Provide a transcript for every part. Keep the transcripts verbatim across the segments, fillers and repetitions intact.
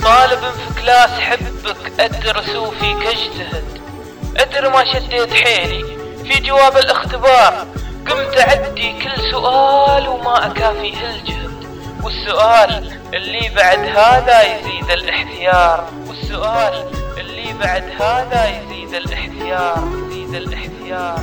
طالب في كلاس حبك أدرس وفيك اجتهد، أدري ما شديت حيلي في جواب الاختبار، قمت أعدي كل سؤال وما أكافيه الجهد، والسؤال اللي بعد هذا يزيد الاحتيار، والسؤال اللي بعد هذا يزيد الاحتيار، يزيد الاحتيار.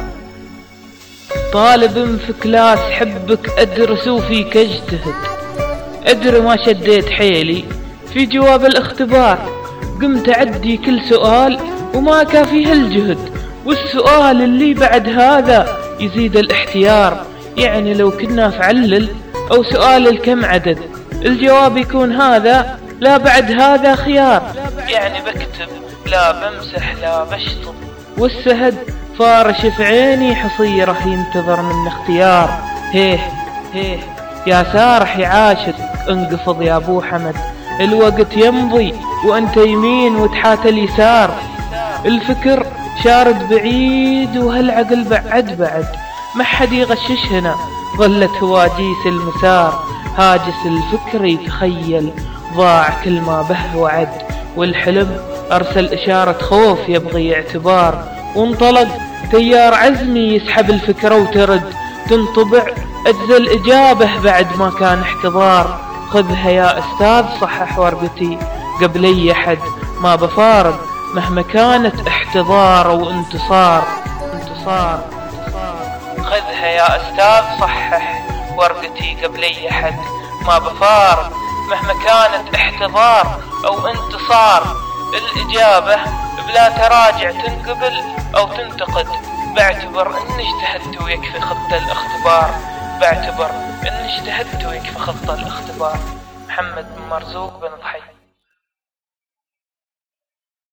طالب في كلاس حبك أدرس وفيك اجتهد، أدري ما شديت حيلي في جواب الاختبار، قمت أعدي كل سؤال وما كافيه الجهد، والسؤال اللي بعد هذا يزيد الاحتيار. يعني لو كنا فعلل أو سؤال الكم عدد، الجواب يكون هذا، لا بعد هذا خيار. يعني بكتب لا بمسح لا بشطب، والسهد فارش في عيني حصيره ينتظر من اختيار. هيه هيه يا سارح يا عاشق انقفض يا ابو حمد، الوقت يمضي وانت يمين وتحات اليسار، الفكر شارد بعيد وهالعقل بعد بعد، ما حد يغشش هنا ظلت هواجيس المسار، هاجس الفكر يتخيل ضاع كل ما به وعد، والحلم أرسل إشارة خوف يبغي اعتبار، وانطلق تيار عزمي يسحب الفكرة وترد، تنطبع أجزى الإجابة بعد ما كان احتضار. خذها يا أستاذ صحح ورقتي قبل أي حد، ما بفارق مهما كانت احتضار وانتصار. انتصار خذها يا أستاذ صحح ورقتي قبل أي حد، ما بفارق مهما كانت احتضار أو انتصار. الإجابة بلا تراجع تنقبل أو تنتقد، بعتبر إن اجتهدت ويكفي خط الاختبار، بعتبر إن اجتهدت ويكفي خط الاختبار. محمد بن مرزوق بن ضحي.